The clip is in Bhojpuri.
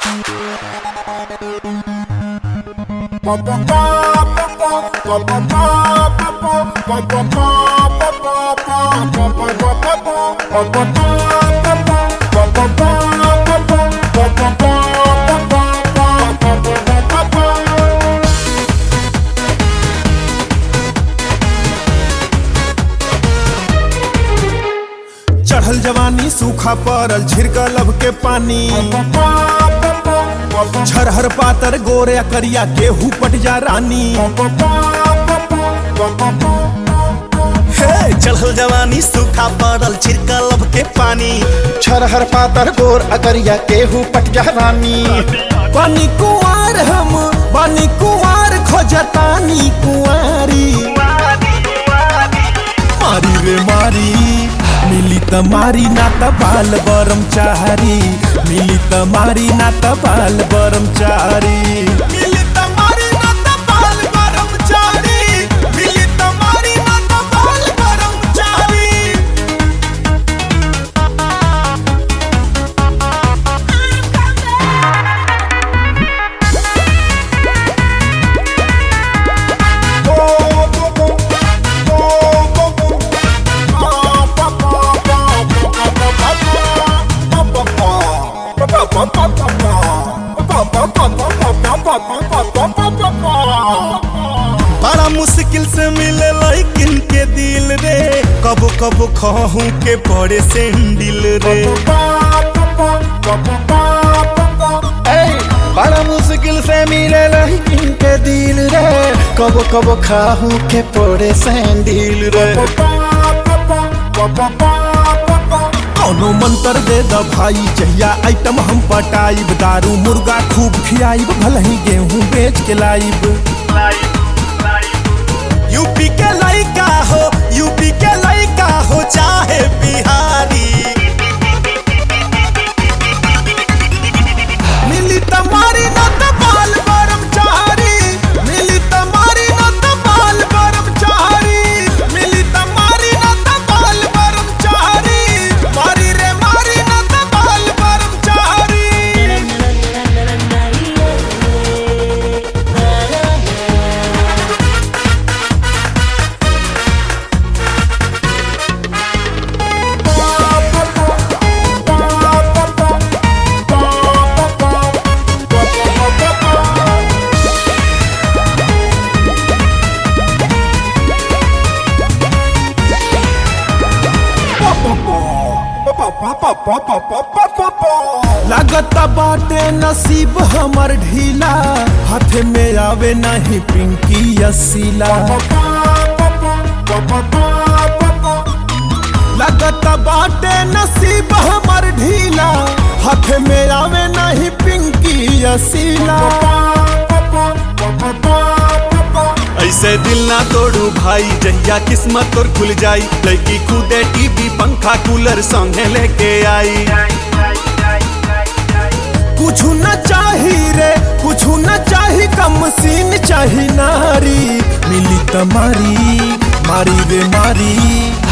चढ़ल जवानी सूखा पड़ल झिरकल अब के पानी झरहर पातर गोरे करिया केहू पट जा रानी। चढ़ल जवानी सूखा पड़ल छिड़कल अब के पानी छरहर पातर गोर अकरिया केहू पट जा रानी। पानी कुंवार हम पानी कुंवार खोजतानी कुंवारी मारी रे मारी मिली त मारी ना त बाल ब्रह्मचारी मिली त मारी ना त बाल ब्रह्मचारी मिली त मारी ना त बाल ब्रह्मचारी मिली त मारी ना त बाल ब्रह्मचारी। बड़ा मुश्किल से मिले लइकिन के दिल रे कबो कबो कहूँ के पड़े सेंडिल रे। बड़ा मुश्किल से मिले लइकिन के दिल रे कबो कबो खाहू के पड़े सैंडिल रे। कौनो मंत्र दे द भाई जहिया आइटम हम पटाइब दारू मुर्गा खूब खियाइब भले ही गेहूं बेच के लाइब। यूपी के लइका हो यूपी के लइका हो चाहे बिहारी मिली तमारी न त बाल ब्रह्मचारी मिली तमारी न त बाल ब्रह्मचारी मिली तमारी न त बाल ब्रह्मचारी मारी रे मारी न त बाल ब्रह्मचारी। लागत बाटे नसीब हमर ढीला हाथ में आवे नहीं पिंकी असीला। लागत बाटे नसीब हमर ढीला हाथ में आवे नहीं पिंकी असीला। ऐसे दिल ना तोड़ू भाई जहिया किस्मत तोर खुल जाई लड़की खुदे टीवी पंखा कूलर संगे लेके आई। कुछ न चाही रे कुछ न चाही कम सीन चाही नारी मिली तमारी मारी रे मारी